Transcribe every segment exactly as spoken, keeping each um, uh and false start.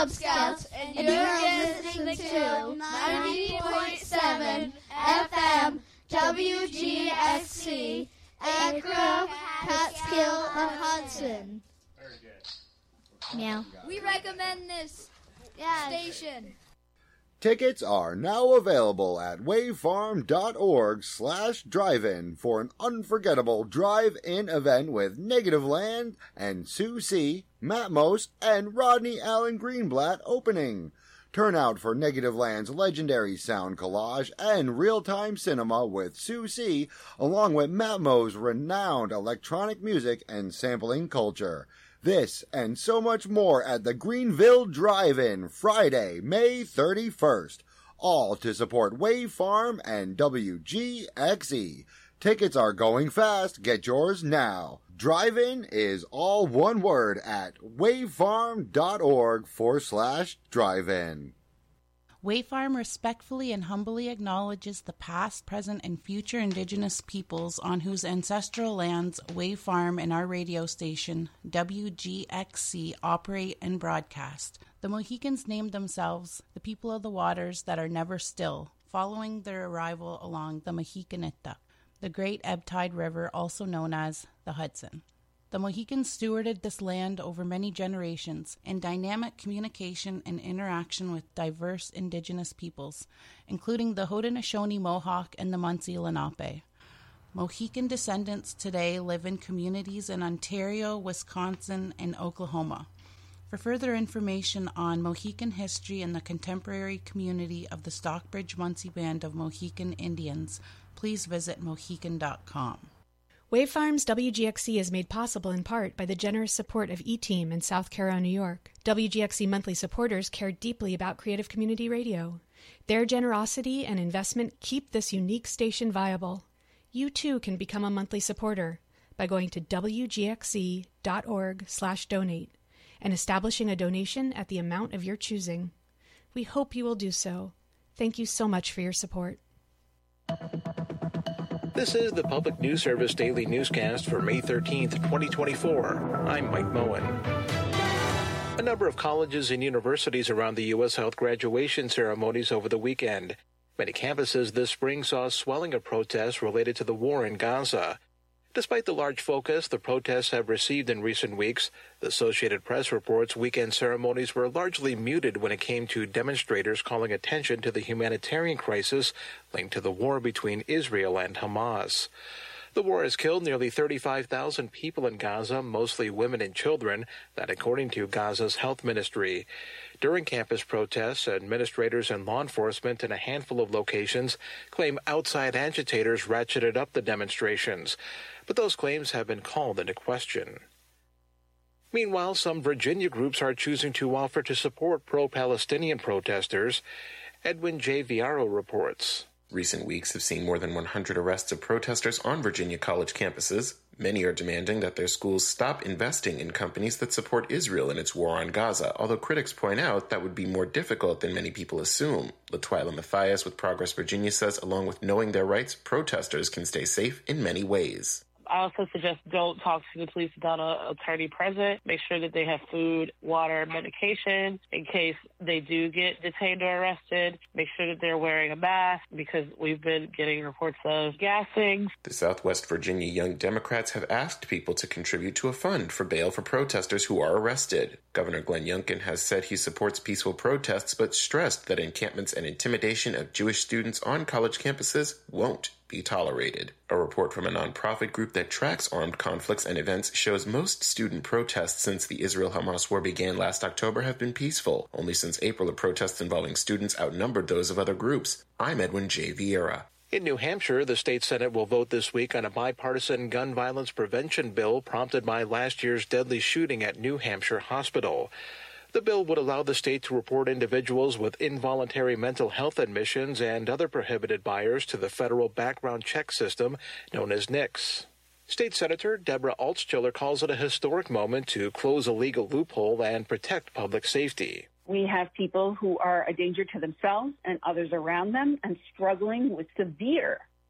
Cub Scouts, and you're listening to ninety point seven F M W G X C, Acra, Catskill, and Hudson. Very good. Meow. We recommend this Yeah. station. Tickets are now available at wavefarm.org slash drive-in for an unforgettable drive-in event with Negative Land and Sue C., Matt Mose, and Rodney Allen Greenblatt opening. Turn out for Negative Land's legendary sound collage and real-time cinema with Sue C., along with Matt Mose's renowned electronic music and sampling culture. This and so much more at the Greenville Drive-In, Friday, May thirty-first. All to support Wave Farm and W G X E. Tickets are going fast. Get yours now. Drive-In is all one word at wavefarm.org forward slash drive-in. Wayfarm respectfully and humbly acknowledges the past, present, and future Indigenous peoples on whose ancestral lands Wayfarm and our radio station, W G X C, operate and broadcast. The Mohicans named themselves the people of the waters that are never still, following their arrival along the Mohicanita, the great ebb tide river also known as the Hudson. The Mohicans stewarded this land over many generations in dynamic communication and interaction with diverse indigenous peoples, including the Haudenosaunee Mohawk and the Munsee Lenape. Mohican descendants today live in communities in Ontario, Wisconsin, and Oklahoma. For further information on Mohican history and the contemporary community of the Stockbridge Munsee Band of Mohican Indians, please visit mohican dot com. Wavefarm's W G X C is made possible in part by the generous support of E-Team in South Carolina, New York. W G X C monthly supporters care deeply about creative community radio. Their generosity and investment keep this unique station viable. You too can become a monthly supporter by going to W G X C dot org slash donate and establishing a donation at the amount of your choosing. We hope you will do so. Thank you so much for your support. This is the Public News Service Daily Newscast for May thirteenth, twenty twenty-four. I'm Mike Moen. A number of colleges and universities around the U S held graduation ceremonies over the weekend. Many campuses this spring saw a swelling of protests related to the war in Gaza. Despite the large focus the protests have received in recent weeks, the Associated Press reports weekend ceremonies were largely muted when it came to demonstrators calling attention to the humanitarian crisis linked to the war between Israel and Hamas. The war has killed nearly thirty-five thousand people in Gaza, mostly women and children, that according to Gaza's health ministry. During campus protests, administrators and law enforcement in a handful of locations claim outside agitators ratcheted up the demonstrations, but those claims have been called into question. Meanwhile, some Virginia groups are choosing to offer to support pro-Palestinian protesters. Edwin J. Viaro reports. Recent weeks have seen more than one hundred arrests of protesters on Virginia college campuses. Many are demanding that their schools stop investing in companies that support Israel in its war on Gaza, although critics point out that would be more difficult than many people assume. LaTwyla Mathias with Progress Virginia says along with knowing their rights, protesters can stay safe in many ways. I also suggest don't talk to the police without an attorney present. Make sure that they have food, water, medication in case they do get detained or arrested. Make sure that they're wearing a mask because we've been getting reports of gassing. The Southwest Virginia Young Democrats have asked people to contribute to a fund for bail for protesters who are arrested. Governor Glenn Youngkin has said he supports peaceful protests but stressed that encampments and intimidation of Jewish students on college campuses won't be tolerated. A report from a nonprofit group that tracks armed conflicts and events shows most student protests since the Israel-Hamas war began last October have been peaceful. Only since April, the protests involving students outnumbered those of other groups. I'm Edwin J. Vieira. In New Hampshire, the state Senate will vote this week on a bipartisan gun violence prevention bill prompted by last year's deadly shooting at New Hampshire Hospital. The bill would allow the state to report individuals with involuntary mental health admissions and other prohibited buyers to the federal background check system known as N I C S. State Senator Deborah Altschuler calls it a historic moment to close a legal loophole and protect public safety. We have people who are a danger to themselves and others around them and struggling with severe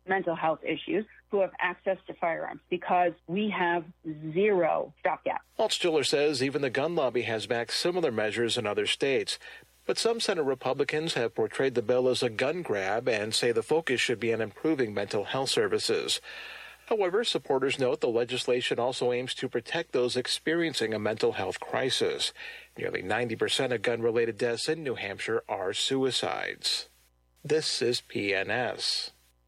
mental health issues who have access to firearms because we have zero stopgap. Altshuler says even the gun lobby has backed similar measures in other states. But some Senate Republicans have portrayed the bill as a gun grab and say the focus should be on improving mental health services. However, supporters note the legislation also aims to protect those experiencing a mental health crisis. Nearly ninety percent of gun-related deaths in New Hampshire are suicides. This is P N S.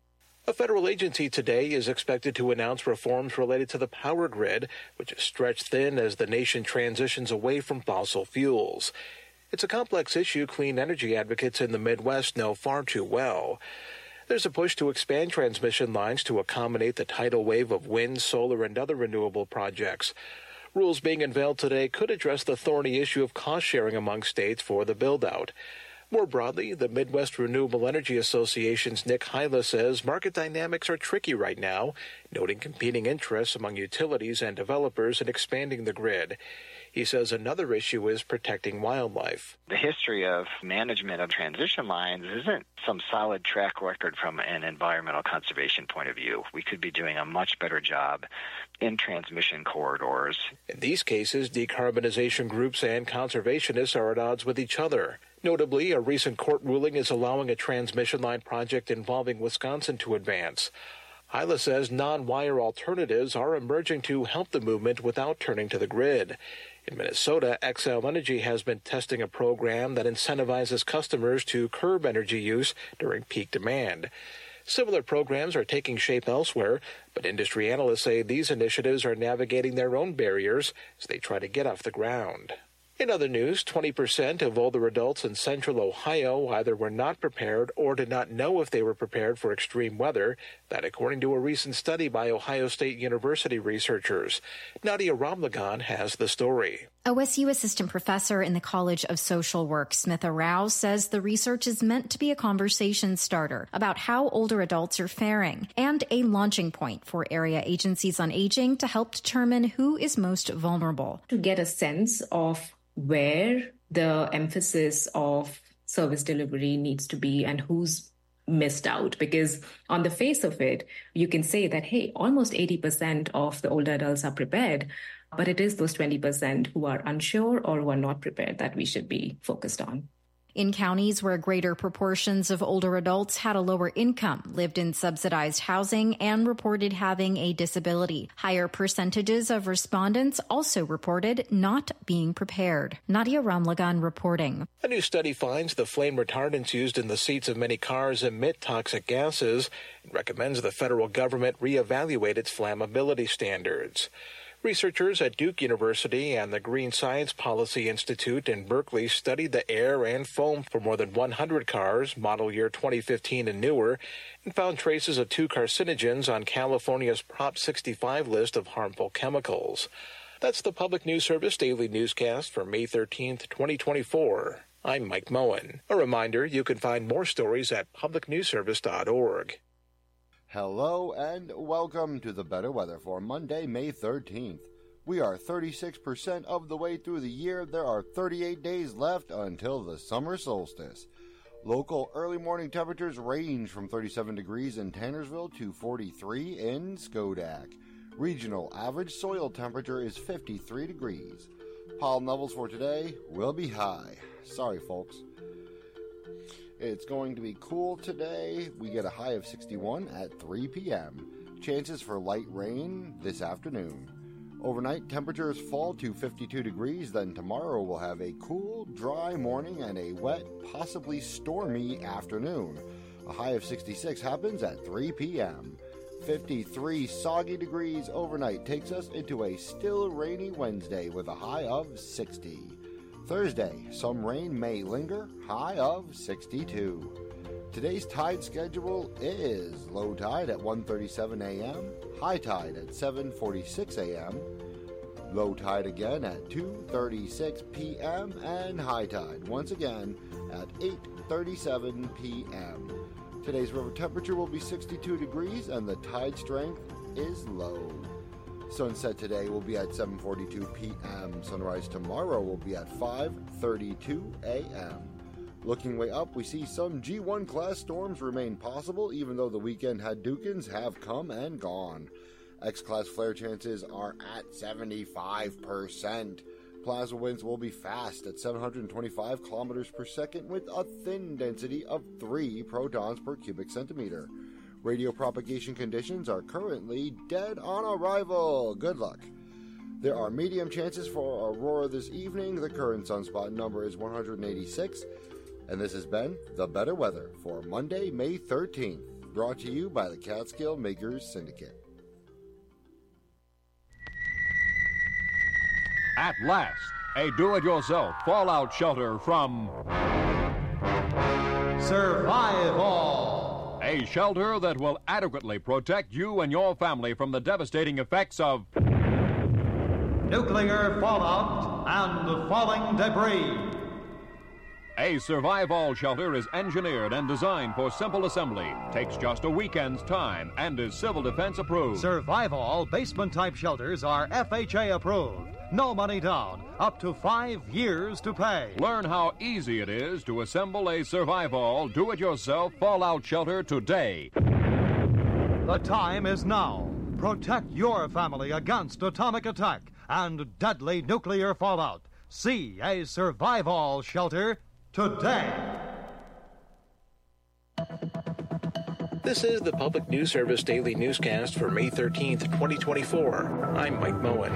A federal agency today is expected to announce reforms related to the power grid, which is stretched thin as the nation transitions away from fossil fuels. It's a complex issue clean energy advocates in the Midwest know far too well. There's a push to expand transmission lines to accommodate the tidal wave of wind, solar, and other renewable projects. Rules being unveiled today could address the thorny issue of cost sharing among states for the build-out. More broadly, the Midwest Renewable Energy Association's Nick Hyla says market dynamics are tricky right now, noting competing interests among utilities and developers in expanding the grid. He says another issue is protecting wildlife. The history of management of transition lines isn't some solid track record from an environmental conservation point of view. We could be doing a much better job in transmission corridors. In these cases, decarbonization groups and conservationists are at odds with each other. Notably, a recent court ruling is allowing a transmission line project involving Wisconsin to advance. Hyla says non-wire alternatives are emerging to help the movement without turning to the grid. In Minnesota, Xcel Energy has been testing a program that incentivizes customers to curb energy use during peak demand. Similar programs are taking shape elsewhere, but industry analysts say these initiatives are navigating their own barriers as they try to get off the ground. In other news, twenty percent of older adults in central Ohio either were not prepared or did not know if they were prepared for extreme weather. That according to a recent study by Ohio State University researchers. Nadia Ramlagan has the story. O S U assistant professor in the College of Social Work, Smitha Rao, says the research is meant to be a conversation starter about how older adults are faring and a launching point for area agencies on aging to help determine who is most vulnerable. To get a sense of where the emphasis of service delivery needs to be and who's missed out, because on the face of it, you can say that, hey, almost eighty percent of the older adults are prepared, but it is those twenty percent who are unsure or who are not prepared that we should be focused on. In counties where greater proportions of older adults had a lower income, lived in subsidized housing, and reported having a disability, higher percentages of respondents also reported not being prepared. Nadia Ramlagan reporting. A new study finds the flame retardants used in the seats of many cars emit toxic gases and recommends the federal government reevaluate its flammability standards. Researchers at Duke University and the Green Science Policy Institute in Berkeley studied the air and foam for more than one hundred cars, model year twenty fifteen and newer, and found traces of two carcinogens on California's Prop sixty-five list of harmful chemicals. That's the Public News Service Daily Newscast for May thirteenth, twenty twenty-four. I'm Mike Moen. A reminder, you can find more stories at public news service dot org. Hello and welcome to the Better Weather for Monday, May thirteenth. We are thirty-six percent of the way through the year. There are thirty-eight days left until the summer solstice. Local early morning temperatures range from thirty-seven degrees in Tannersville to forty-three in Schodack. Regional average soil temperature is fifty-three degrees. Pollen levels for today will be high. Sorry, folks. It's going to be cool today. We get a high of sixty-one at three p.m. Chances for light rain this afternoon. Overnight, temperatures fall to fifty-two degrees. Then tomorrow we'll have a cool, dry morning and a wet, possibly stormy afternoon. A high of sixty-six happens at three p.m. fifty-three soggy degrees overnight takes us into a still rainy Wednesday with a high of sixty. Thursday, some rain may linger, high of sixty-two. Today's tide schedule is low tide at one thirty-seven a.m., high tide at seven forty-six a.m., low tide again at two thirty-six p.m., and high tide once again at eight thirty-seven p.m. Today's river temperature will be sixty-two degrees and the tide strength is low. Sunset today will be at seven forty-two p.m. Sunrise tomorrow will be at five thirty-two a.m. Looking way up, we see some G one class storms remain possible, even though the weekend Hadoukens have come and gone. X-class flare chances are at seventy-five percent. Plasma winds will be fast at seven hundred twenty-five kilometers per second with a thin density of three protons per cubic centimeter. Radio propagation conditions are currently dead on arrival. Good luck. There are medium chances for aurora this evening. The current sunspot number is one hundred eighty-six. And this has been The Better Weather for Monday, May thirteenth, brought to you by the Catskill Makers Syndicate. At last, a do-it-yourself fallout shelter from Survival. A shelter that will adequately protect you and your family from the devastating effects of nuclear fallout and falling debris. A Survival shelter is engineered and designed for simple assembly, takes just a weekend's time, and is Civil Defense approved. Survival basement-type shelters are F H A approved. No money down, up to five years to pay. Learn how easy it is to assemble a Survival do-it-yourself fallout shelter today. The time is now. Protect your family against atomic attack and deadly nuclear fallout. See a Survival shelter today. This is the Public News Service Daily Newscast for May thirteenth, twenty twenty-four. I'm Mike Moen.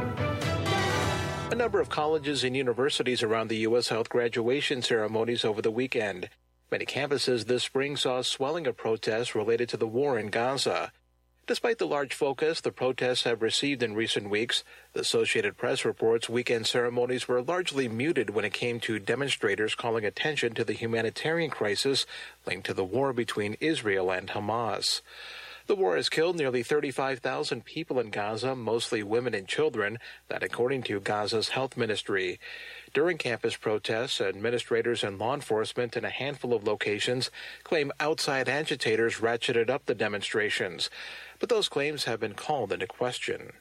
A number of colleges and universities around the U S held graduation ceremonies over the weekend. Many campuses this spring saw a swelling of protests related to the war in Gaza. Despite the large focus the protests have received in recent weeks, the Associated Press reports weekend ceremonies were largely muted when it came to demonstrators calling attention to the humanitarian crisis linked to the war between Israel and Hamas. The war has killed nearly thirty-five thousand people in Gaza, mostly women and children, that according to Gaza's health ministry. During campus protests, administrators and law enforcement in a handful of locations claim outside agitators ratcheted up the demonstrations, but those claims have been called into question.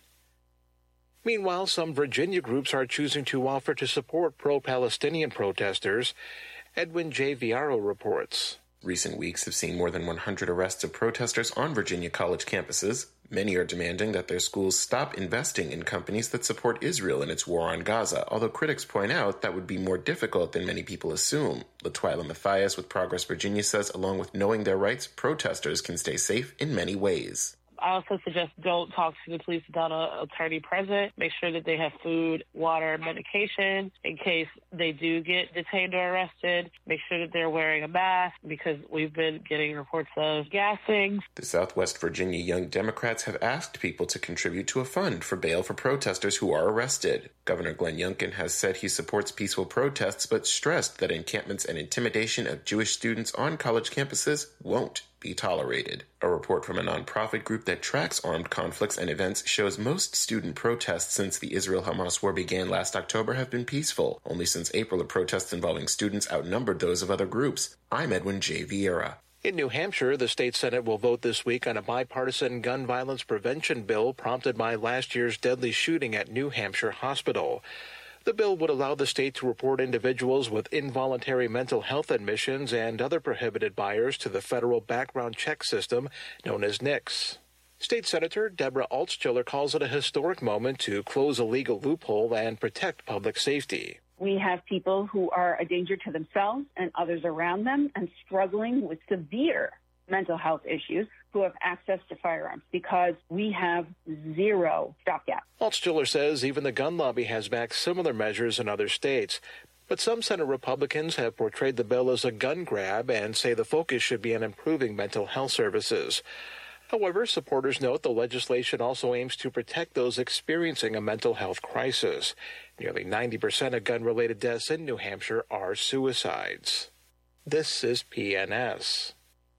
Meanwhile, some Virginia groups are choosing to offer to support pro-Palestinian protesters. Edwin J. Viaro reports. Recent weeks have seen more than one hundred arrests of protesters on Virginia college campuses. Many are demanding that their schools stop investing in companies that support Israel in its war on Gaza, although critics point out that would be more difficult than many people assume. LaTwyla Mathias with Progress Virginia says along with knowing their rights, protesters can stay safe in many ways. I also suggest don't talk to the police without an attorney present. Make sure that they have food, water, medication in case they do get detained or arrested. Make sure that they're wearing a mask because we've been getting reports of gassing. The Southwest Virginia Young Democrats have asked people to contribute to a fund for bail for protesters who are arrested. Governor Glenn Youngkin has said he supports peaceful protests but stressed that encampments and intimidation of Jewish students on college campuses won't be tolerated. A report from a nonprofit group that tracks armed conflicts and events shows most student protests since the Israel-Hamas war began last October have been peaceful. Only since April have protests involving students outnumbered those of other groups. I'm Edwin J. Vieira. In New Hampshire, the state Senate will vote this week on a bipartisan gun violence prevention bill prompted by last year's deadly shooting at New Hampshire Hospital. The bill would allow the state to report individuals with involuntary mental health admissions and other prohibited buyers to the federal background check system known as N I C S. State Senator Deborah Altschuler calls it a historic moment to close a legal loophole and protect public safety. We have people who are a danger to themselves and others around them and struggling with severe mental health issues who have access to firearms because we have zero stopgap. Altschuler says even the gun lobby has backed similar measures in other states. But some Senate Republicans have portrayed the bill as a gun grab and say the focus should be on improving mental health services. However, supporters note the legislation also aims to protect those experiencing a mental health crisis. Nearly ninety percent of gun-related deaths in New Hampshire are suicides. This is P N S.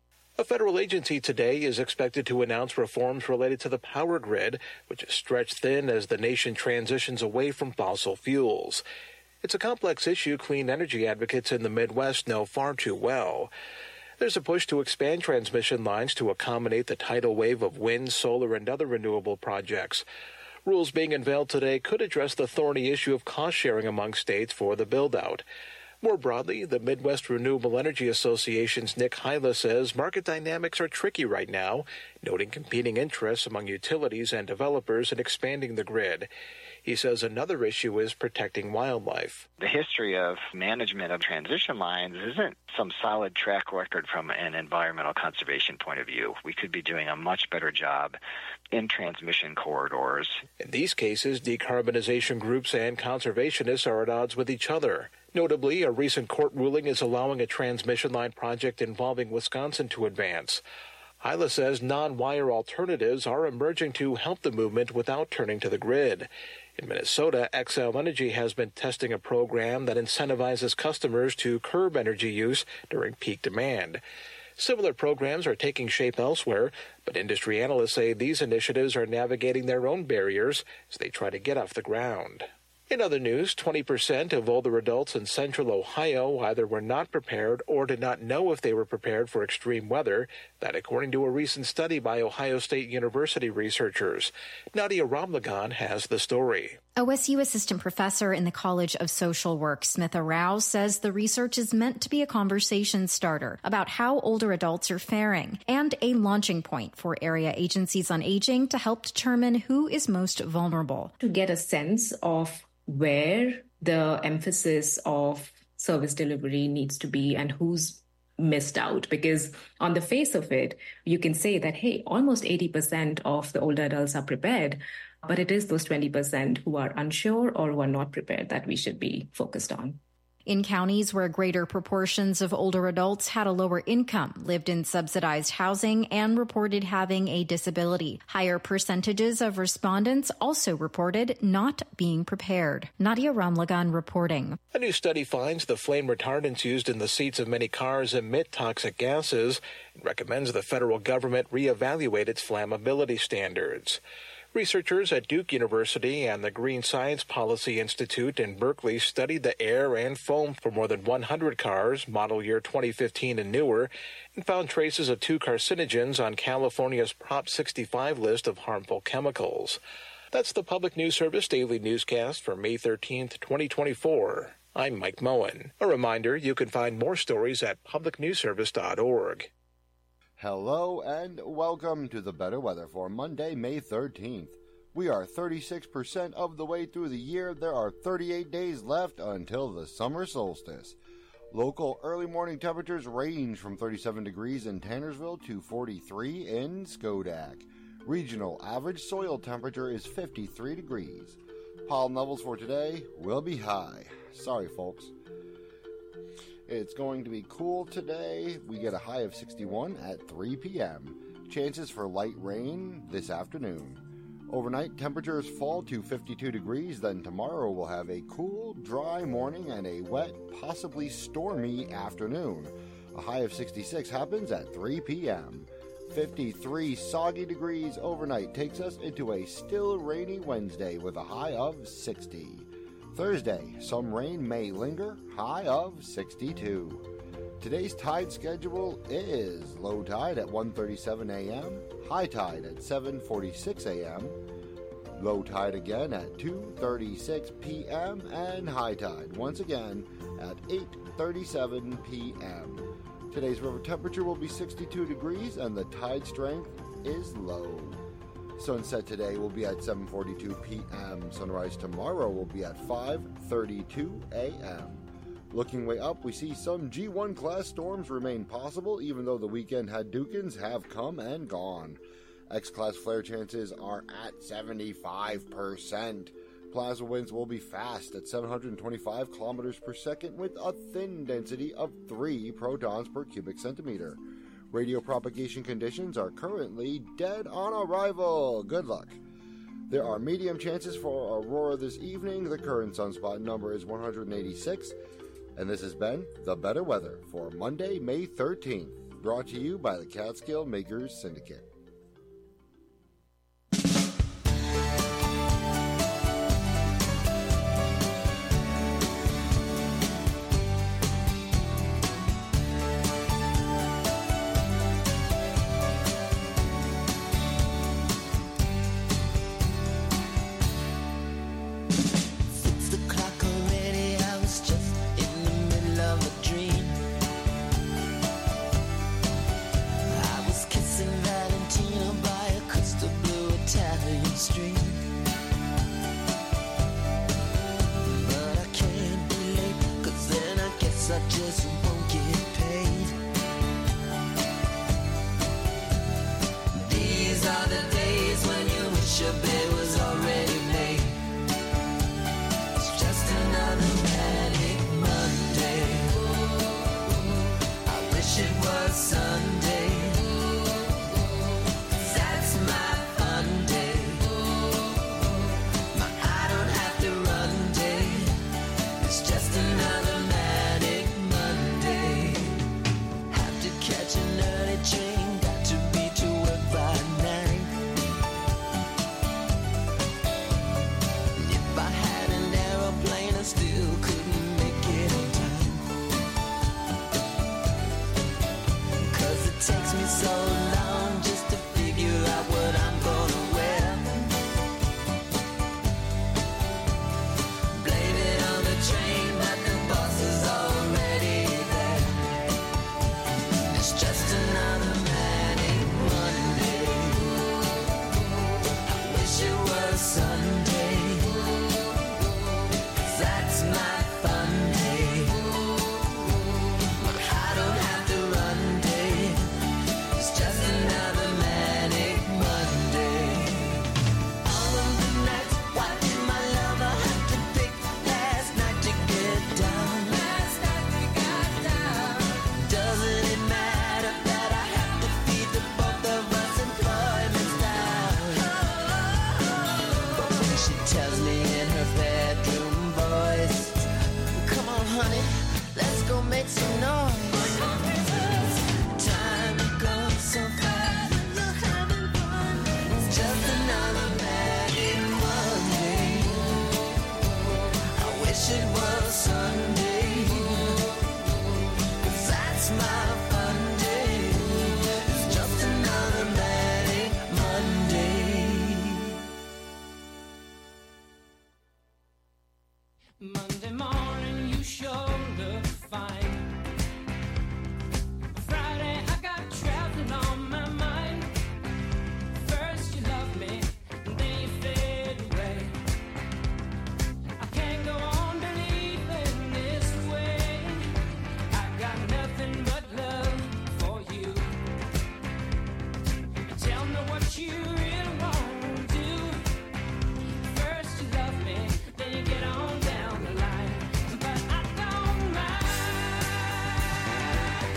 A federal agency today is expected to announce reforms related to the power grid, which is stretched thin as the nation transitions away from fossil fuels. It's a complex issue clean energy advocates in the Midwest know far too well. There's a push to expand transmission lines to accommodate the tidal wave of wind, solar, and other renewable projects. Rules being unveiled today could address the thorny issue of cost sharing among states for the build-out. More broadly, the Midwest Renewable Energy Association's Nick Hyla says market dynamics are tricky right now, noting competing interests among utilities and developers in expanding the grid. He says another issue is protecting wildlife. The history of management of transition lines isn't some solid track record from an environmental conservation point of view. We could be doing a much better job in transmission corridors. In these cases, decarbonization groups and conservationists are at odds with each other. Notably, a recent court ruling is allowing a transmission line project involving Wisconsin to advance. Hyla says non-wire alternatives are emerging to help the movement without turning to the grid. In Minnesota, Xcel Energy has been testing a program that incentivizes customers to curb energy use during peak demand. Similar programs are taking shape elsewhere, but industry analysts say these initiatives are navigating their own barriers as they try to get off the ground. In other news, twenty percent of older adults in central Ohio either were not prepared or did not know if they were prepared for extreme weather. That according to a recent study by Ohio State University researchers. Nadia Ramlagan has the story. O S U assistant professor in the College of Social Work, Smitha Rao, says the research is meant to be a conversation starter about how older adults are faring and a launching point for area agencies on aging to help determine who is most vulnerable. To get a sense of where the emphasis of service delivery needs to be and who's missed out. Because on the face of it, you can say that, hey, almost eighty percent of the older adults are prepared, but it is those twenty percent who are unsure or who are not prepared that we should be focused on. In counties where greater proportions of older adults had a lower income, lived in subsidized housing, and reported having a disability, higher percentages of respondents also reported not being prepared. Nadia Ramlagan reporting. A new study finds the flame retardants used in the seats of many cars emit toxic gases and recommends the federal government reevaluate its flammability standards. Researchers at Duke University and the Green Science Policy Institute in Berkeley studied the air and foam for more than one hundred cars, model year twenty fifteen and newer, and found traces of two carcinogens on California's Prop sixty-five list of harmful chemicals. That's the Public News Service Daily Newscast for May thirteenth, twenty twenty-four. I'm Mike Moen. A reminder, you can find more stories at public news service dot org. Hello and welcome to the better weather for Monday, May thirteenth. We are thirty-six percent of the way through the year. There are thirty-eight days left until the summer solstice. Local early morning temperatures range from thirty-seven degrees in Tannersville to forty-three in Schodack. Regional average soil temperature is fifty-three degrees. Pollen levels for today will be high. Sorry, folks. It's going to be cool today. We get a high of sixty-one at three p.m. Chances for light rain this afternoon. Overnight, temperatures fall to fifty-two degrees. Then tomorrow we'll have a cool, dry morning and a wet, possibly stormy afternoon. A high of sixty-six happens at three p.m. fifty-three soggy degrees overnight takes us into a still rainy Wednesday with a high of sixty. Thursday, some rain may linger, high of sixty-two. Today's tide schedule is low tide at one thirty-seven a.m., high tide at seven forty-six a.m., low tide again at two thirty-six p.m., and high tide once again at eight thirty-seven p.m. Today's river temperature will be sixty-two degrees and the tide strength is low. Sunset today will be at seven forty-two p.m. Sunrise tomorrow will be at five thirty-two a.m. Looking way up, we see some G one class storms remain possible, even though the weekend Hadoukens have come and gone. X-class flare chances are at seventy-five percent. Plasma winds will be fast at seven hundred twenty-five kilometers per second with a thin density of three protons per cubic centimeter. Radio propagation conditions are currently dead on arrival. Good luck. There are medium chances for aurora this evening. The current sunspot number is one hundred eighty-six. And this has been The Better Weather for Monday, May thirteenth. Brought to you by the Catskill Makers Syndicate. Six o'clock already, I was just in the middle just won't get paid. These are the days when you wish your bed was already made. It's just another manic Monday. I wish it was Sunday. That's my fun day. My I don't have to run day. It's just another manic Monday. Have to catch an early train. Got to be to work by nine. If I had an aeroplane, I still couldn't make it on time. 'Cause it takes me so long just to figure out what I'm gonna wear. Blame it on the train, but the boss is already there. It's just another manic Monday. I wish it was Sunday. 'Cause that's my fun day. My I don't have to run day. It's just another manic Monday. All of the nights, why did my lover have to pick last night to get down? Last night we got down. Doesn't it matter that I have to feed the both of us employments down? But when she tells me in her bedroom voice, come on honey, let's go make some noise. Time goes so fast. It's just another manic Monday. I wish it was Sunday. 'Cause that's my fun day. It's just another manic Monday. Monday morning, you sure look fine. Friday, I got traveling on my mind. First you love me, and then you fade away. I can't go on believing this way. I got nothing but love for you. Tell me what you really want to do. First you love me, then you get on down the line. But I don't mind.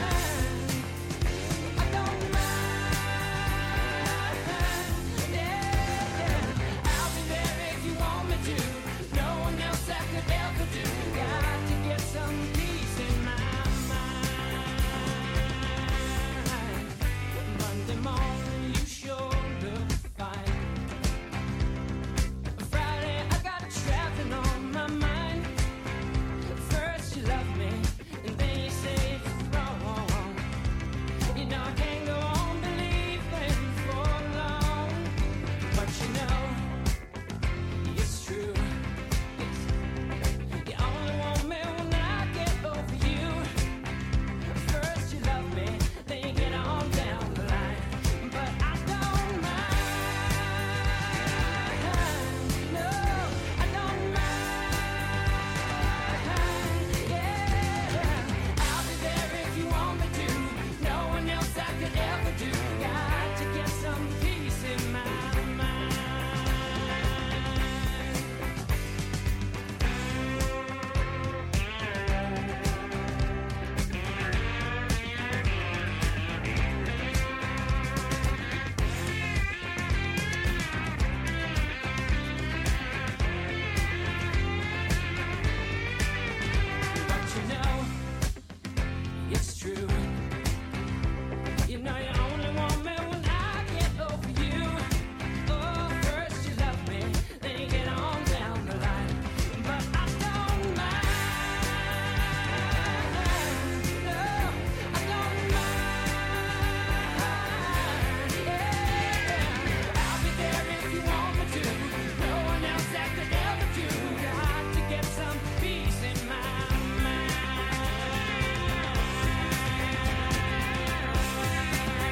I don't mind. Yeah, yeah. I'll be there if you want me to. No one else I could ever do. Got to get some peace in my mind. Monday morning, you sure look fine. Friday, I got traveling on my mind. First you love me, and then you say it's wrong. You know I can't go on believing for long. But you know, it's true. You only want me when I get over you. First you love me, then you get on down the line. But I don't mind. No, I don't mind. Yeah, I'll be there if you want me to. No one else I could ever do. Got to get some peace in my mind. But you know, it's true. You know you only want me when I get over you. Oh, first you love me, then you get on down the line. But I don't mind. No, I don't mind. Yeah, I'll be there if you want me to. No one else I could ever do. Got to get some peace in my mind.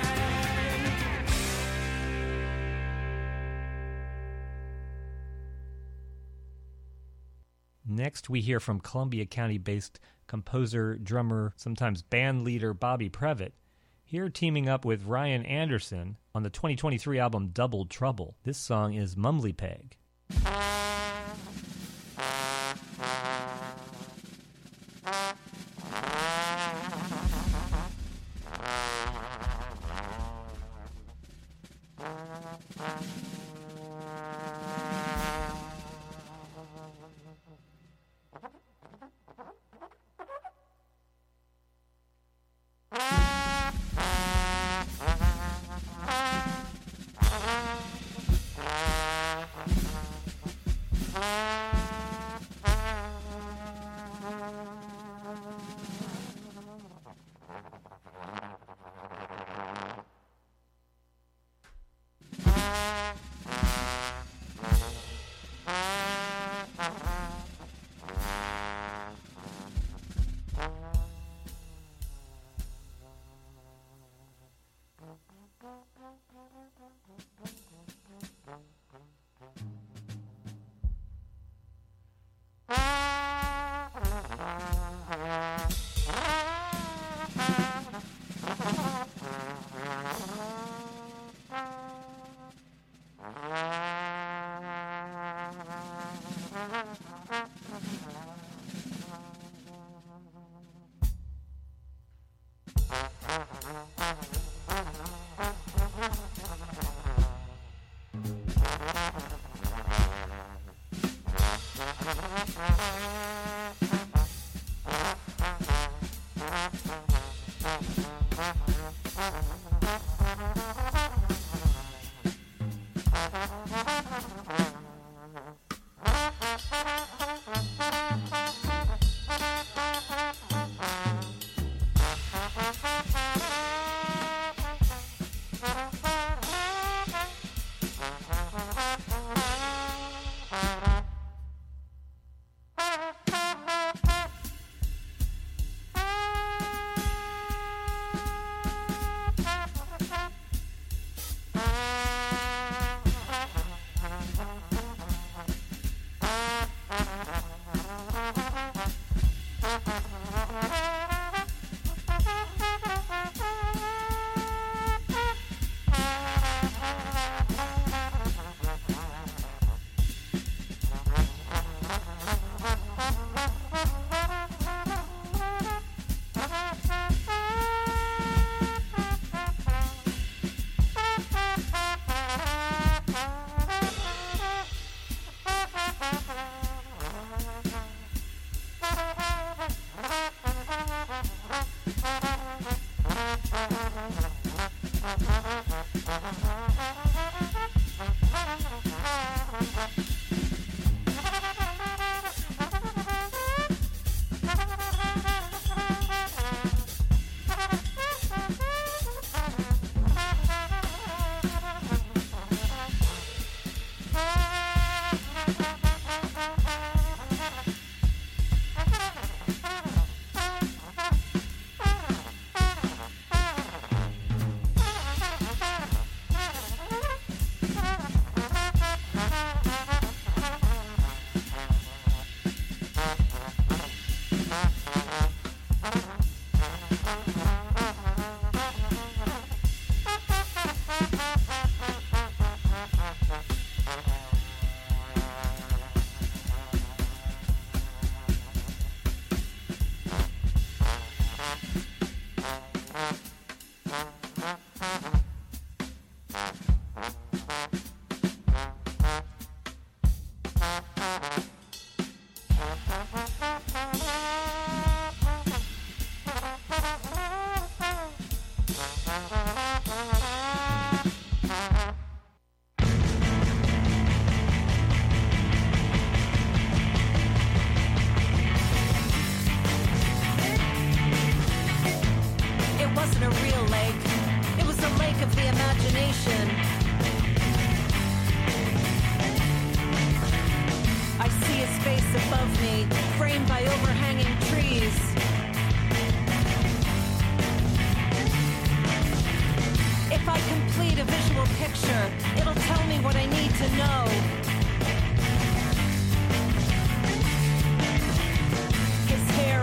Next, we hear from Columbia County-based composer, drummer, sometimes band leader Bobby Previtt, here teaming up with Ryan Anderson on the twenty twenty-tee album Double Trouble. This song is Mumbly Peg.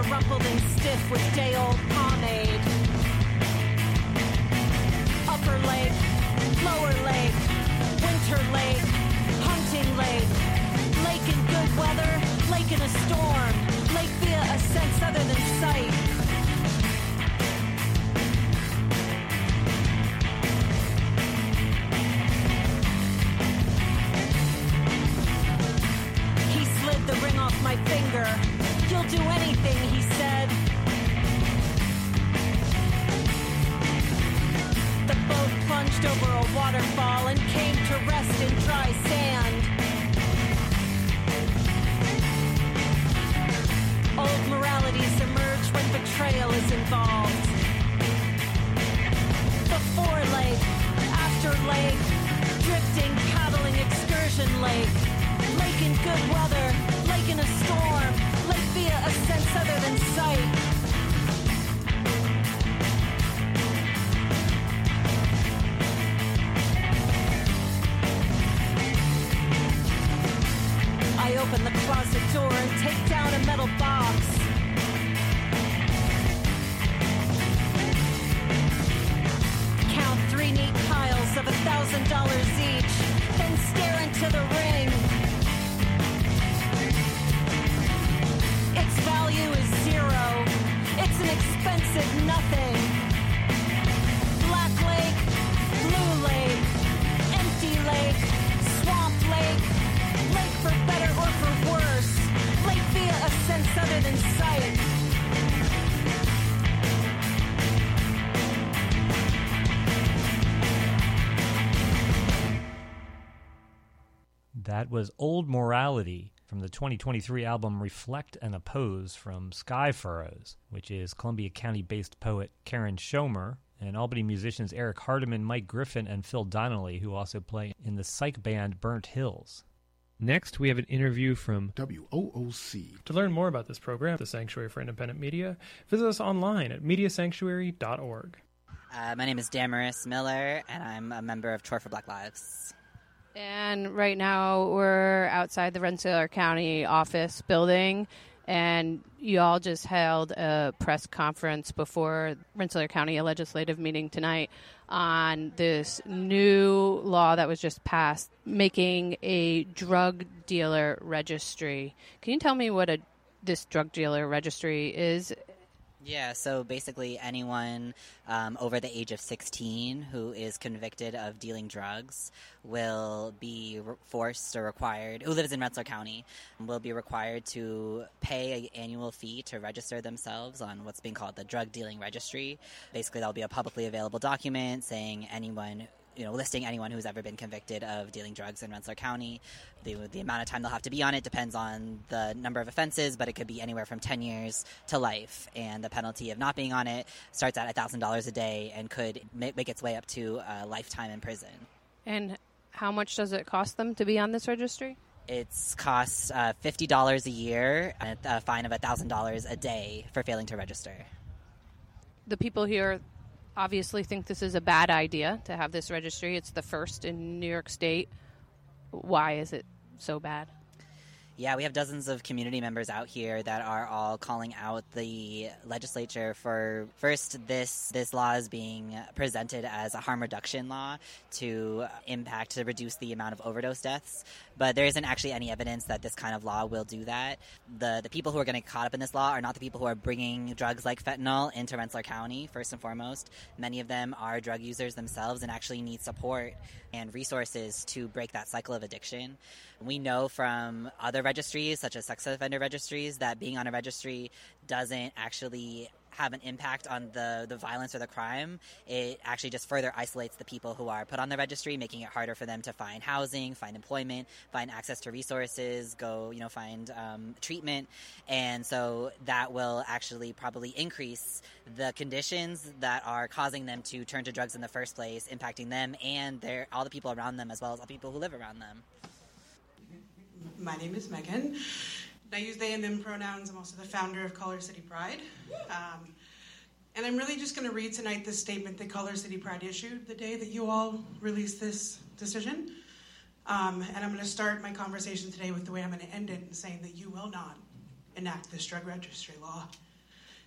rumpled and stiff with day-old pomade. Upper lake, lower lake, winter lake, hunting lake, lake in good weather, lake in a storm, lake via a sense other than sight. He slid the ring off my finger. You'll do anything, he said. The boat plunged over a waterfall and came to rest in dry sand. Old moralities emerge when betrayal is involved. Before lake, after lake, drifting, paddling, excursion lake, lake in good weather, lake in a storm, lake via a sense other than sight. I open the closet door and take down a metal box. Count three neat piles of a thousand dollars each, then stare into the ring. Its value is zero. It's an expensive nothing. Black lake, blue lake, empty lake, swamp lake, lake for better or for worse, lake via a sense other than sight. That was Old Morality from the twenty twenty-three album Reflect and Oppose from Sky Furrows, which is Columbia County-based poet Karen Schomer and Albany musicians Eric Hardiman, Mike Griffin, and Phil Donnelly, who also play in the psych band Burnt Hills. Next, we have an interview from W O O C. To learn more about this program, the Sanctuary for Independent Media, visit us online at media sanctuary dot org. Uh, my name is Damaris Miller, and I'm a member of Tour for Black Lives. And right now we're outside the Rensselaer County office building, and you all just held a press conference before Rensselaer County, a legislative meeting tonight, on this new law that was just passed, making a drug dealer registry. Can you tell me what a this drug dealer registry is? Yeah, so basically anyone um, over the age of sixteen who is convicted of dealing drugs will be re- forced or required, who lives in Rensselaer County, will be required to pay an annual fee to register themselves on what's being called the drug dealing registry. Basically, that'll be a publicly available document saying anyone you know, listing anyone who's ever been convicted of dealing drugs in Rensselaer County. The, the amount of time they'll have to be on it depends on the number of offenses, but it could be anywhere from ten years to life. And the penalty of not being on it starts at one thousand dollars a day and could make, make its way up to a lifetime in prison. And how much does it cost them to be on this registry? It's costs uh, fifty dollars a year and a fine of one thousand dollars a day for failing to register. The people here obviously think this is a bad idea to have this registry. It's the first in New York State. Why is it so bad? Yeah, we have dozens of community members out here that are all calling out the legislature for, first, this this law is being presented as a harm reduction law to impact, to reduce the amount of overdose deaths. But there isn't actually any evidence that this kind of law will do that. The the people who are going to get caught up in this law are not the people who are bringing drugs like fentanyl into Rensselaer County, first and foremost. Many of them are drug users themselves and actually need support and resources to break that cycle of addiction. We know from other registries, such as sex offender registries, that being on a registry doesn't actually have an impact on the, the violence or the crime. It actually just further isolates the people who are put on the registry, making it harder for them to find housing, find employment, find access to resources, go, you know, find um, treatment. And so that will actually probably increase the conditions that are causing them to turn to drugs in the first place, impacting them and their all the people around them, as well as all the people who live around them. My name is Megan. I use they and them pronouns. I'm also the founder of Color City Pride. Um, and I'm really just going to read tonight this statement that Color City Pride issued the day that you all released this decision. Um, and I'm going to start my conversation today with the way I'm going to end it, and saying that you will not enact this drug registry law.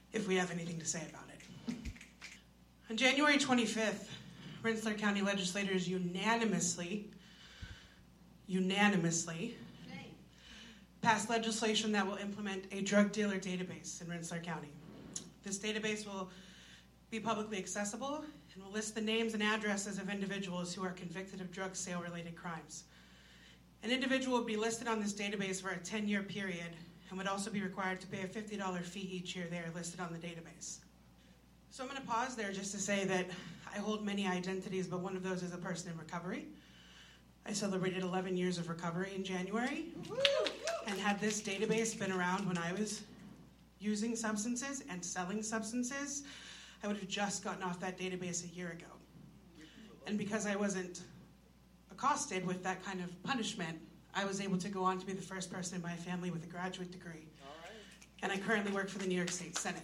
if we have anything to say about it. On January twenty-fifth, Rensselaer County legislators unanimously, unanimously passed legislation that will implement a drug dealer database in Rensselaer County. This database will be publicly accessible and will list the names and addresses of individuals who are convicted of drug sale-related crimes. An individual will be listed on this database for a ten-year period and would also be required to pay a fifty dollars fee each year they are listed on the database. So I'm going to pause there just to say that I hold many identities, but one of those is a person in recovery. I celebrated eleven years of recovery in January, and had this database been around when I was using substances and selling substances, I would have just gotten off that database a year ago. And because I wasn't accosted with that kind of punishment, I was able to go on to be the first person in my family with a graduate degree. All right. And I currently work for the New York State Senate.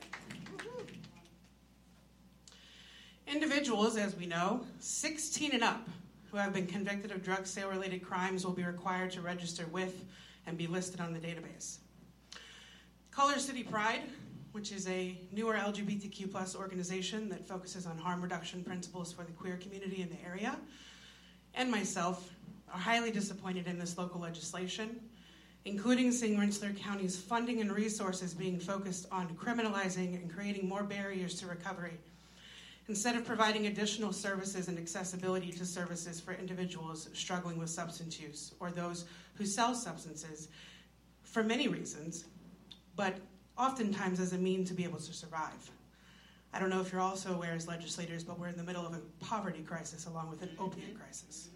Individuals, as we know, sixteen and up, who have been convicted of drug sale-related crimes will be required to register with and be listed on the database. Color City Pride, which is a newer L G B T Q plus organization that focuses on harm reduction principles for the queer community in the area, and myself are highly disappointed in this local legislation, including seeing Rensselaer County's funding and resources being focused on criminalizing and creating more barriers to recovery, instead of providing additional services and accessibility to services for individuals struggling with substance use or those who sell substances for many reasons, but oftentimes as a means to be able to survive. I don't know if you're also aware as legislators, but we're in the middle of a poverty crisis along with an opiate crisis.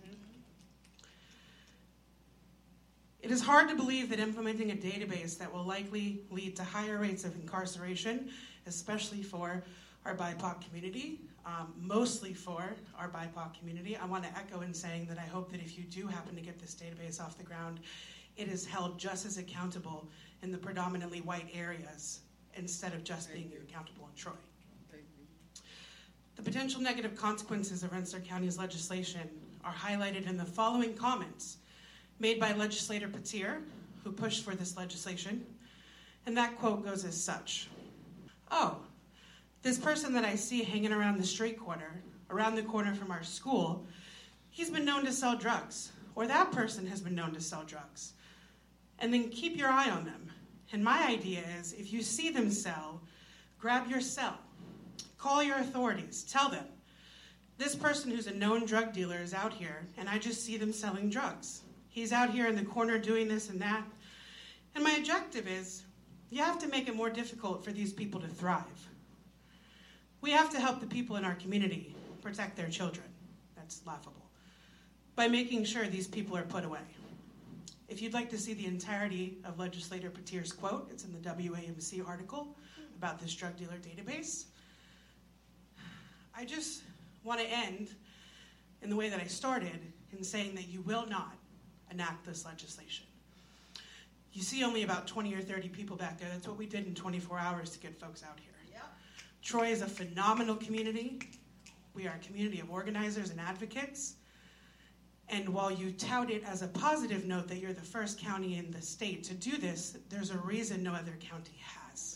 It is hard to believe that implementing a database that will likely lead to higher rates of incarceration, especially for our B I P O C community, um, mostly for our B I P O C community. I want to echo in saying that I hope that if you do happen to get this database off the ground, it is held just as accountable in the predominantly white areas instead of just being accountable in Troy. The potential negative consequences of Rensselaer County's legislation are highlighted in the following comments made by legislator Petir, who pushed for this legislation, and that quote goes as such. Oh, this person that I see hanging around the street corner, around the corner from our school, he's been known to sell drugs, or that person has been known to sell drugs. And then keep your eye on them. And my idea is, if you see them sell, grab your cell, call your authorities, tell them, this person who's a known drug dealer is out here, and I just see them selling drugs. He's out here in the corner doing this and that. And my objective is, you have to make it more difficult for these people to thrive. We have to help the people in our community protect their children. That's laughable. By making sure these people are put away. If you'd like to see the entirety of Legislator Petir's quote, it's in the W A M C article about this drug dealer database. I just want to end in the way that I started, in saying that you will not enact this legislation. You see only about twenty or thirty people back there. That's what we did in twenty-four hours to get folks out here. Yep. Troy is a phenomenal community. We are a community of organizers and advocates. And while you tout it as a positive note that you're the first county in the state to do this, there's a reason no other county has.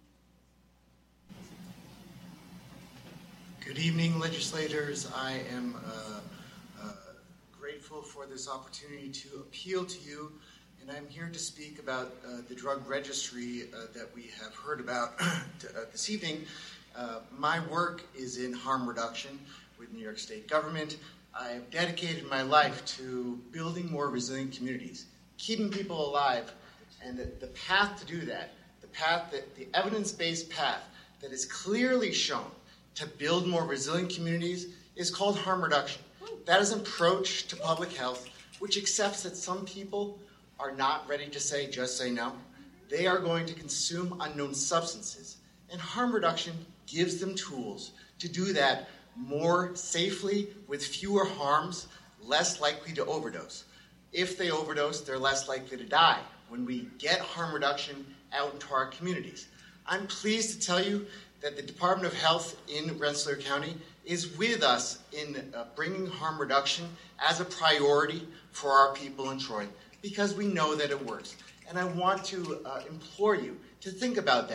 Good evening, legislators. I am uh, uh, grateful for this opportunity to appeal to you, and I'm here to speak about uh, the drug registry uh, that we have heard about to, uh, this evening. Uh, my work is in harm reduction with New York State government. I have dedicated my life to building more resilient communities, keeping people alive, and the, the path to do that, the path, that, the evidence-based path that is clearly shown to build more resilient communities is called harm reduction. That is an approach to public health which accepts that some people are not ready to say, just say no. They are going to consume unknown substances, and harm reduction gives them tools to do that more safely, with fewer harms, less likely to overdose. If they overdose, they're less likely to die when we get harm reduction out into our communities. I'm pleased to tell you that the Department of Health in Rensselaer County is with us in uh, bringing harm reduction as a priority for our people in Troy, because we know that it works. And I want to uh, implore you to think about that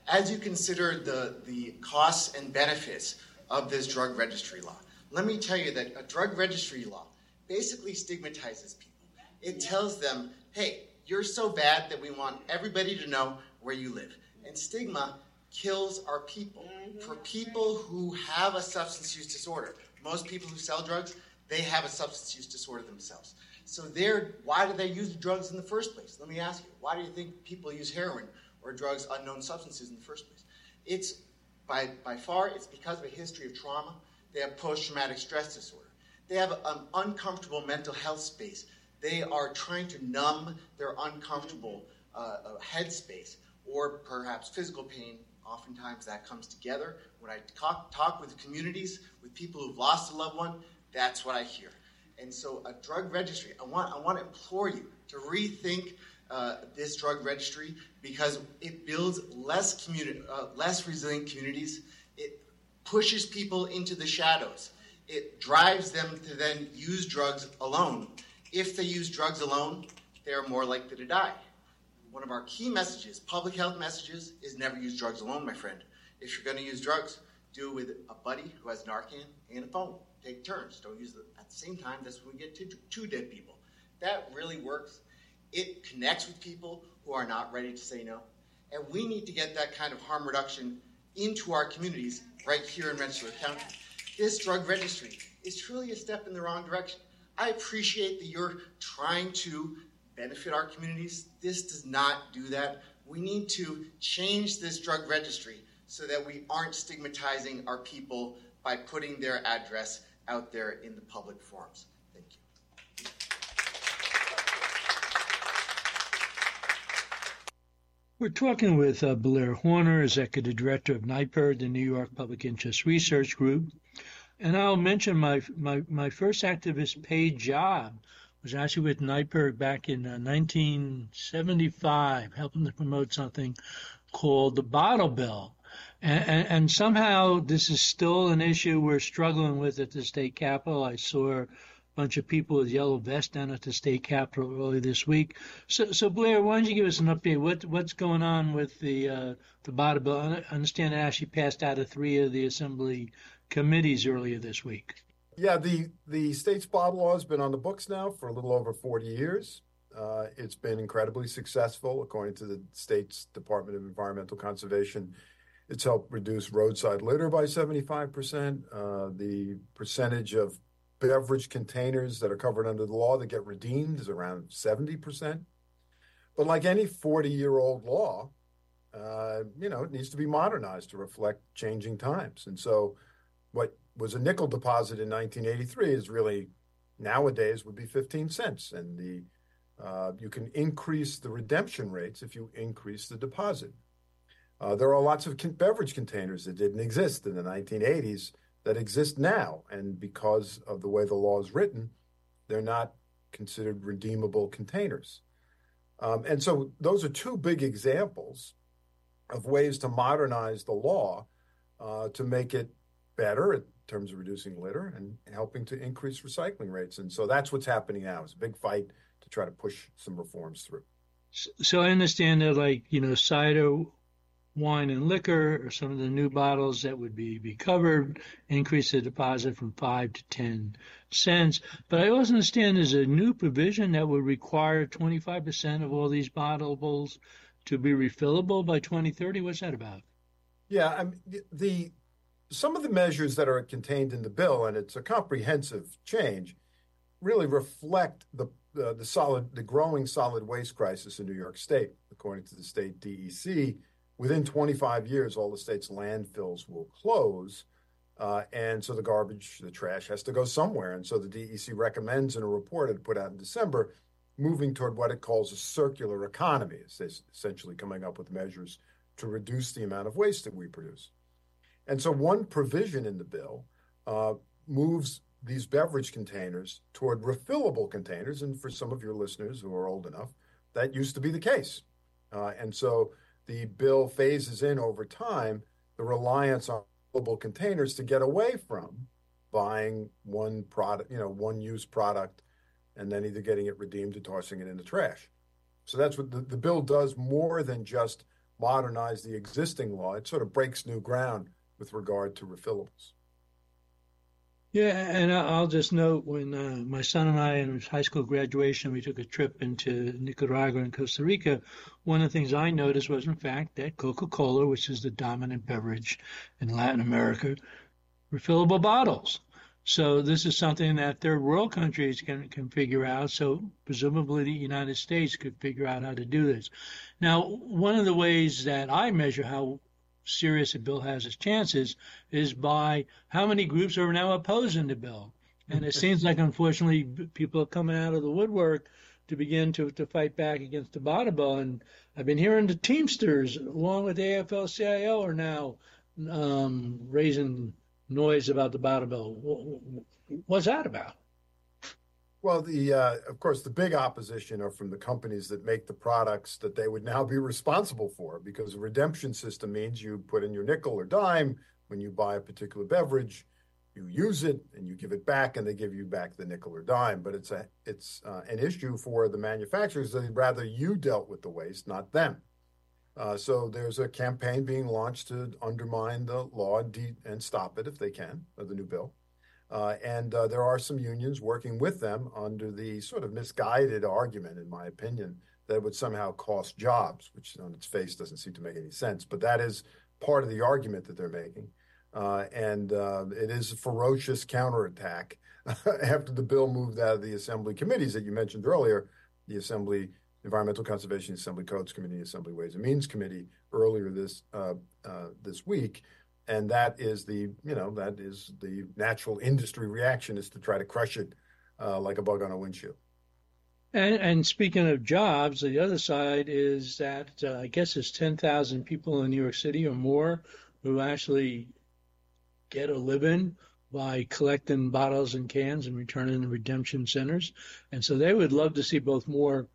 as you consider the, the costs and benefits of this drug registry law, let me tell you that a drug registry law basically stigmatizes people. It tells them, hey, you're so bad that we want everybody to know where you live. And stigma kills our people. For people who have a substance use disorder, most people who sell drugs, they have a substance use disorder themselves. So they're, why do they use drugs in the first place? Let me ask you, why do you think people use heroin or drugs, unknown substances in the first place? It's, by, by far, it's because of a history of trauma. They have post-traumatic stress disorder. They have an uncomfortable mental health space. They are trying to numb their uncomfortable uh, uh, head space, or perhaps physical pain. Oftentimes that comes together. When I talk, talk with communities, with people who've lost a loved one, that's what I hear. And so a drug registry, I want, I want to implore you to rethink uh, this drug registry, because it builds less, communi- uh, less resilient communities. It pushes people into the shadows. It drives them to then use drugs alone. If they use drugs alone, they are more likely to die. One of our key messages, public health messages, is never use drugs alone, my friend. If you're going to use drugs, do it with a buddy who has Narcan and a phone. Take turns. Don't use it at the same time. That's when we get two, two dead people. That really works. It connects with people who are not ready to say no. And we need to get that kind of harm reduction into our communities right here in Rensselaer County. This drug registry is truly a step in the wrong direction. I appreciate that you're trying to benefit our communities. This does not do that. We need to change this drug registry so that we aren't stigmatizing our people by putting their address out there in the public forums. Thank you. We're talking with uh, Blair Horner, Executive Director of NYPIRG, the New York Public Interest Research Group. And I'll mention my my, my first activist paid job was actually with NYPIRG back in uh, nineteen seventy-five, helping to promote something called the Bottle Bill. And, and, and somehow this is still an issue we're struggling with at the state capitol. I saw a bunch of people with yellow vests down at the state capitol early this week. So, so Blair, why don't you give us an update? What, what's going on with the uh, the Bottle Bill? I understand it actually passed out of three of the Assembly committees earlier this week. Yeah, the, the state's bottle law has been on the books now for a little over forty years. Uh, it's been incredibly successful, according to the state's Department of Environmental Conservation. It's helped reduce roadside litter by seventy-five percent. Uh, the percentage of beverage containers that are covered under the law that get redeemed is around seventy percent. But like any forty-year-old law, uh, you know, it needs to be modernized to reflect changing times. And so what was a nickel deposit in nineteen eighty-three is really nowadays would be fifteen cents. And the uh, you can increase the redemption rates if you increase the deposit. Uh, there are lots of con- beverage containers that didn't exist in the nineteen eighties that exist now. And because of the way the law is written, they're not considered redeemable containers. Um, and so those are two big examples of ways to modernize the law uh, to make it better in terms of reducing litter and helping to increase recycling rates. And so that's what's happening now. It's a big fight to try to push some reforms through. So I understand that, like, you know, cider, wine, and liquor are some of the new bottles that would be, be covered, increase the deposit from five to ten cents. But I also understand there's a new provision that would require twenty-five percent of all these bottles to be refillable by twenty thirty. What's that about? Yeah, I mean, the some of the measures that are contained in the bill, and it's a comprehensive change, really reflect the uh, the solid, the growing solid waste crisis in New York State. According to the state D E C, within twenty-five years, all the state's landfills will close, uh, and so the garbage, the trash, has to go somewhere. And so the D E C recommends in a report it put out in December, moving toward what it calls a circular economy. It's essentially coming up with measures to reduce the amount of waste that we produce. And so one provision in the bill uh, moves these beverage containers toward refillable containers. And for some of your listeners who are old enough, that used to be the case. Uh, and so the bill phases in over time the reliance on refillable containers to get away from buying one product, you know, one use product, and then either getting it redeemed or tossing it in the trash. So that's what the, the bill does, more than just modernize the existing law. It sort of breaks new ground with regard to refillables. Yeah, and I'll just note when uh, my son and I, in high school graduation, we took a trip into Nicaragua and Costa Rica. One of the things I noticed was, in fact, that Coca-Cola, which is the dominant beverage in Latin America, refillable bottles. So this is something that third world countries can can figure out. So presumably the United States could figure out how to do this. Now, one of the ways that I measure how serious a bill has its chances is by how many groups are now opposing the bill. And it seems like, unfortunately, people are coming out of the woodwork to begin to, to fight back against the bottle bill. And I've been hearing the Teamsters, along with the A F L C I O, are now um, raising noise about the bottle bill. What's that about? Well, the uh, of course, the big opposition are from the companies that make the products that they would now be responsible for, because the redemption system means you put in your nickel or dime when you buy a particular beverage, you use it and you give it back, and they give you back the nickel or dime. But it's a it's uh, an issue for the manufacturers. They'd rather you dealt with the waste, not them. Uh, so there's a campaign being launched to undermine the law and, de- and stop it if they can, of the new bill. Uh, and uh, there are some unions working with them under the sort of misguided argument, in my opinion, that it would somehow cost jobs, which on its face doesn't seem to make any sense. But that is part of the argument that they're making. Uh, and uh, it is a ferocious counterattack after the bill moved out of the Assembly committees that you mentioned earlier, the Assembly Environmental Conservation Assembly Codes Committee, Assembly Ways and Means Committee earlier this uh, uh, this week. And that is the, you know, that is the natural industry reaction, is to try to crush it uh, like a bug on a windshield. And, and speaking of jobs, the other side is that uh, I guess it's ten thousand people in New York City or more who actually get a living by collecting bottles and cans and returning to redemption centers. And so they would love to see both more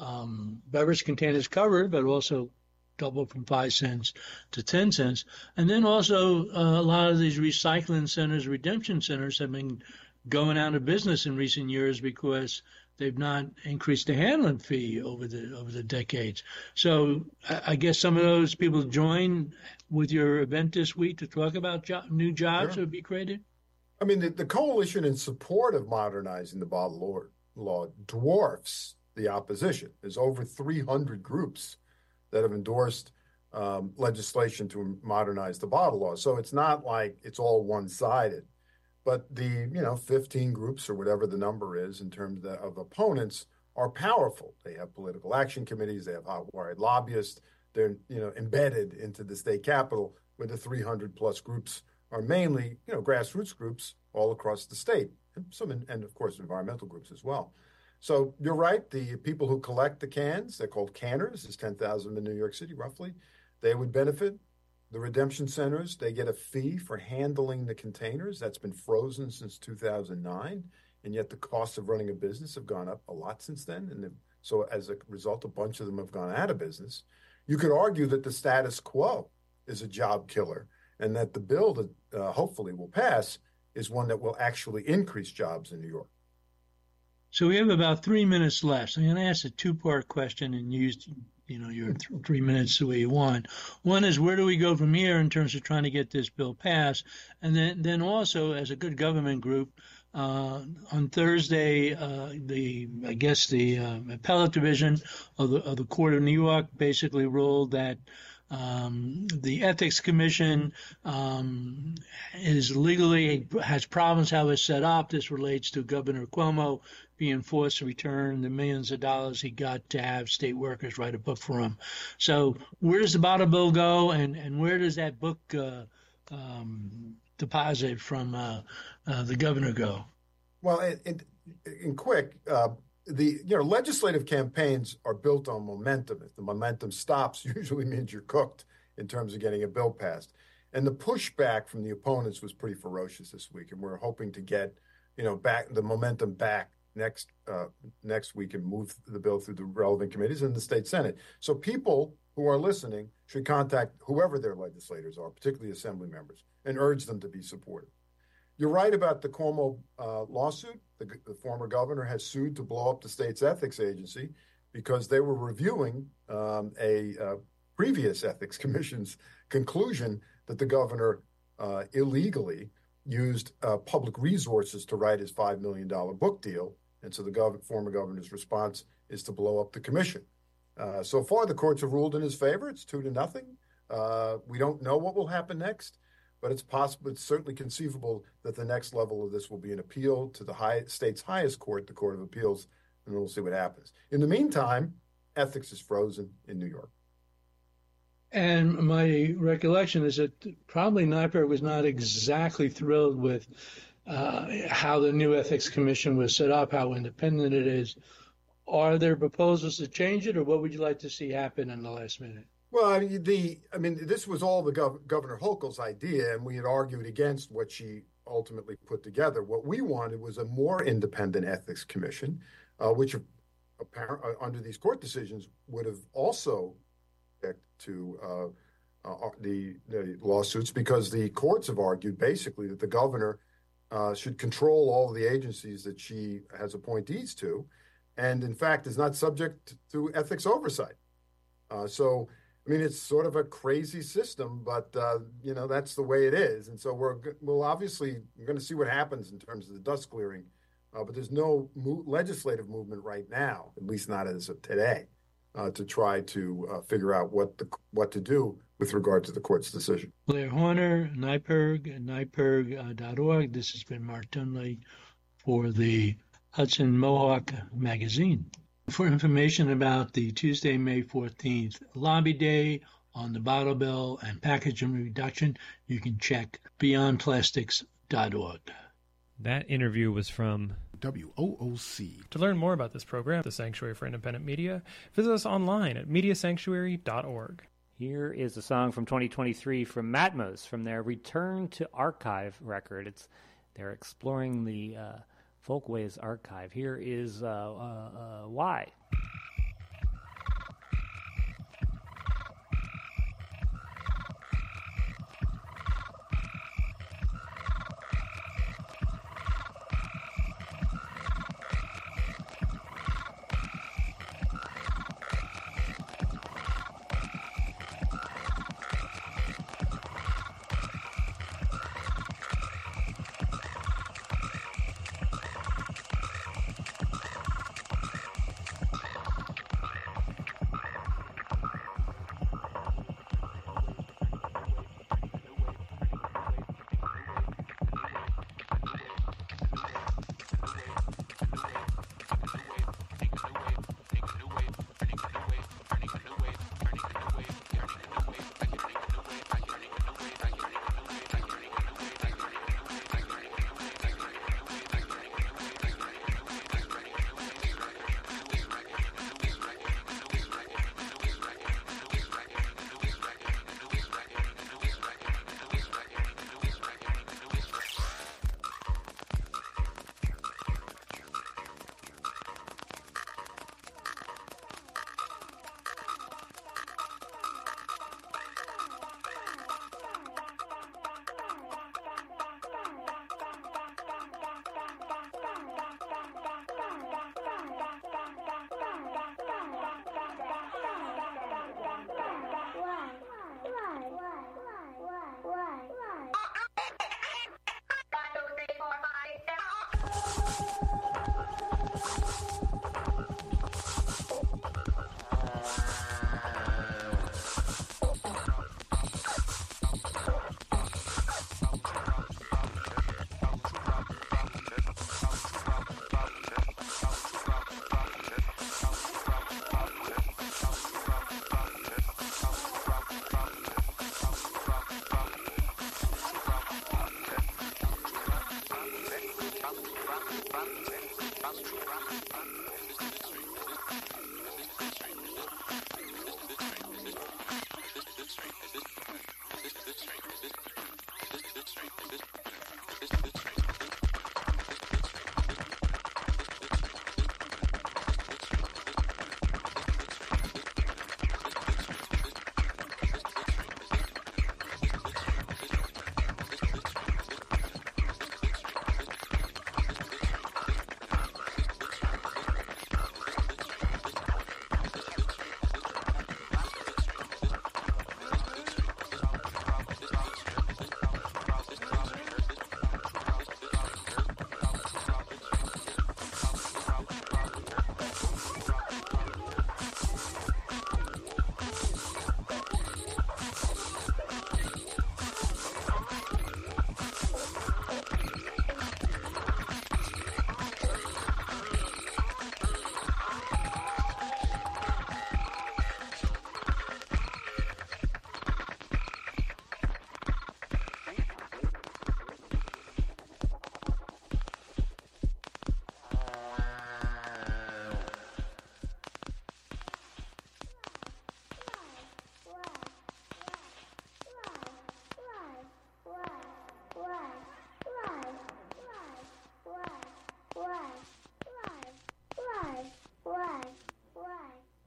um, beverage containers covered, but also double from five cents to ten cents. And then also uh, a lot of these recycling centers, redemption centers, have been going out of business in recent years because they've not increased the handling fee over the over the decades. So I, I guess some of those people join with your event this week to talk about jo- new jobs Sure. that would be created. I mean, the, the coalition in support of modernizing the bottle law, law dwarfs the opposition. There's over three hundred groups that have endorsed um, legislation to modernize the bottle law. So it's not like it's all one-sided. But the, you know, fifteen groups or whatever the number is in terms of, the, of opponents are powerful. They have political action committees. They have hot-wired lobbyists. They're, you know, embedded into the state capitol, where the three hundred plus groups are mainly, you know, grassroots groups all across the state, and some, and of course, environmental groups as well. So you're right. The people who collect the cans, they're called canners. There's ten thousand in New York City, roughly. They would benefit. The redemption centers, they get a fee for handling the containers. That's been frozen since two thousand nine. And yet the costs of running a business have gone up a lot since then. And so as a result, a bunch of them have gone out of business. You could argue that the status quo is a job killer, and that the bill that uh, hopefully will pass is one that will actually increase jobs in New York. So we have about three minutes left. I'm going to ask a two-part question and use, you know, your th- three minutes the way you want. One is, where do we go from here in terms of trying to get this bill passed? And then, then also, as a good government group, uh, on Thursday, uh, the I guess the uh, appellate division of the of the Court of New York basically ruled that Um, the Ethics Commission um, is legally has problems how it's set up. This relates to Governor Cuomo being forced to return the millions of dollars he got to have state workers write a book for him. So where does the bottle bill go, and, and where does that book uh, um, deposit from uh, uh, the governor go? Well, it, it, in quick, uh, the you know legislative campaigns are built on momentum. If the momentum stops, usually means you're cooked in terms of getting a bill passed. And the pushback from the opponents was pretty ferocious this week, and we're hoping to get you know back the momentum back next uh, next week and move the bill through the relevant committees in the state Senate. So people who are listening should contact whoever their legislators are, particularly assembly members, and urge them to be supportive. You're right about the Cuomo uh, lawsuit. The, the former governor has sued to blow up the state's ethics agency because they were reviewing um, a, uh, previous Ethics Commission's conclusion that the governor uh, illegally used uh, public resources to write his five million dollars book deal. And so the gov- former governor's response is to blow up the commission. Uh, so far, the courts have ruled in his favor. It's two to nothing. Uh, we don't know what will happen next, but it's possible, it's certainly conceivable that the next level of this will be an appeal to the high, state's highest court, the Court of Appeals, and we'll see what happens. In the meantime, ethics is frozen in New York. And my recollection is that probably NYPIRG was not exactly thrilled with uh, how the new Ethics Commission was set up, how independent it is. Are there proposals to change it, or what would you like to see happen in the last minute? Well, I mean, the I mean, this was all the Gov- Governor Hochul's idea, and we had argued against what she ultimately put together. What we wanted was a more independent Ethics Commission, uh, which apparent, uh, under these court decisions would have also to uh, uh, the, the lawsuits, because the courts have argued basically that the governor uh, should control all of the agencies that she has appointees to, and in fact is not subject to ethics oversight. Uh, so, I mean, it's sort of a crazy system, but uh, you know, that's the way it is. And so we're we'll obviously we're going to see what happens in terms of the dust clearing, uh, but there's no mo- legislative movement right now, at least not as of today, Uh, to try to uh, figure out what the what to do with regard to the court's decision. Blair Horner, NYPIRG, N Y P I R G dot org. This has been Mark Dunley for the Hudson Mohawk Magazine. For information about the Tuesday, May fourteenth Lobby Day on the bottle bill and packaging reduction, you can check beyond plastics dot org. That interview was from W O O C. To learn more about this program, the Sanctuary for Independent Media, visit us online at media sanctuary dot org. Here is a song from twenty twenty-three from Matmos from their Return to Archive record. It's they're exploring the uh, Folkways archive. Here is uh, uh, uh, Why.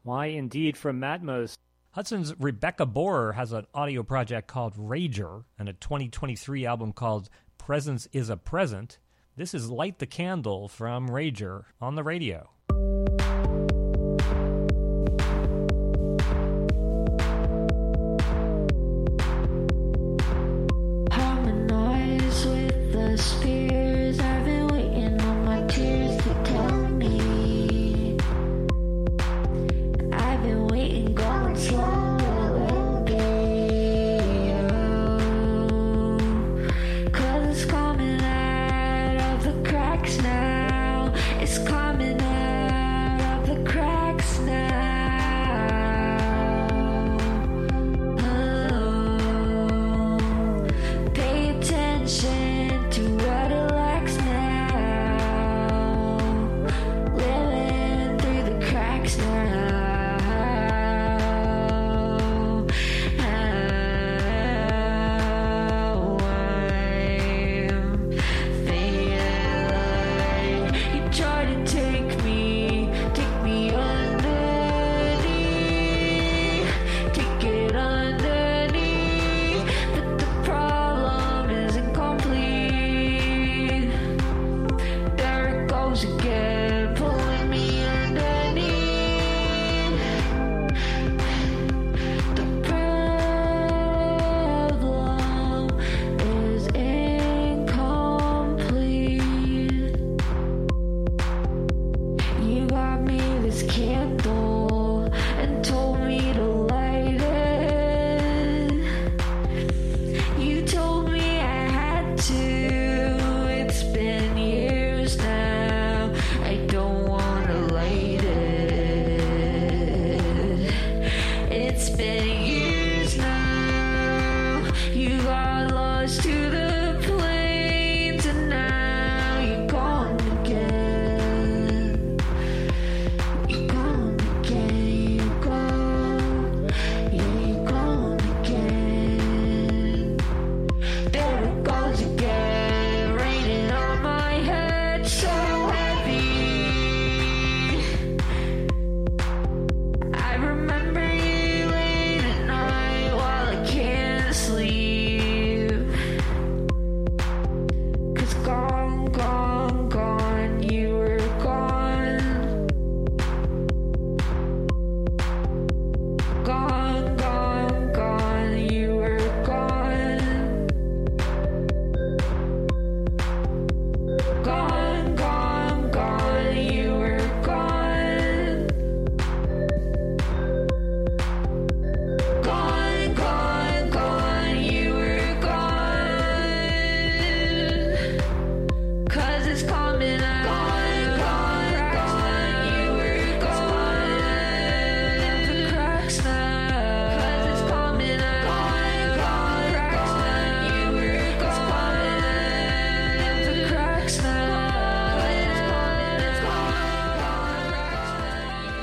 Why, indeed, from Matmos. Hudson's Rebecca Borer has an audio project called Rager and a twenty twenty-three album called Presence is a Present. This is Light the Candle from Rager on the radio. Harmonize with the spheres. I've been waiting on my tears to tell me. I've been waiting, going slow. Try to take